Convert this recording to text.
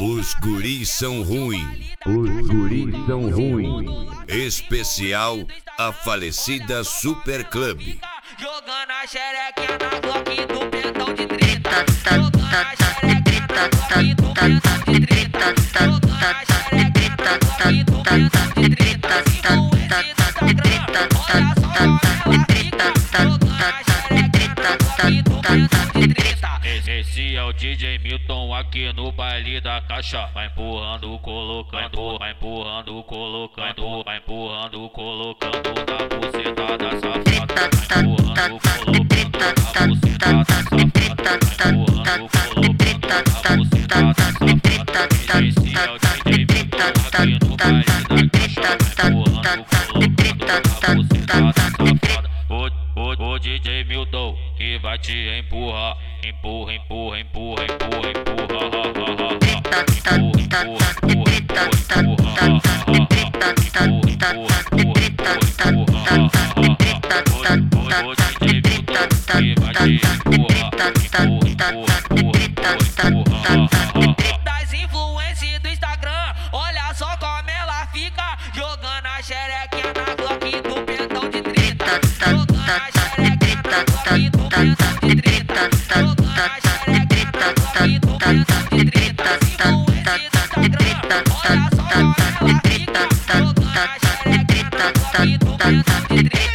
Os guris são ruins. Os guris são ruins. Especial a falecida Super Club. Jogando a xerequinha na Glock do pentão de 30. Jogando a xerequinha na Glock do pentão de 30. Jogando a xerequinha na Glock do pentão de 30. Influência do Instagram, olha só como ela fica. Jogando a xerequinha na Glock do pentão de 30. Esse é o DJ Milton aqui no baile da caixa. Vai empurrando, colocando, vai empurrando, colocando, vai empurrando, colocando na buceta da safada. Vai empurrando, colocando na buceta da safada. Vai empurrando, colocando na buceta da safada. Esse é o DJ Milton aqui no baile da caixa. Vai empurrando, colocando na buceta da safada. O DJ Milton que vai te empurrar. Empurra, empurra, empurra, empurra, empurra, das influências do Instagram, olha só como ela fica. Jogando a xerequinha na Glock do pentão de 30. Jogando a xerequinha na Glock do pentão de 30. Jogando a xerequinha na Glock do pentão de 30. Influência do Instagram, olha só como ela fica. Jogando a xerequinha na Glock do pentão de 30.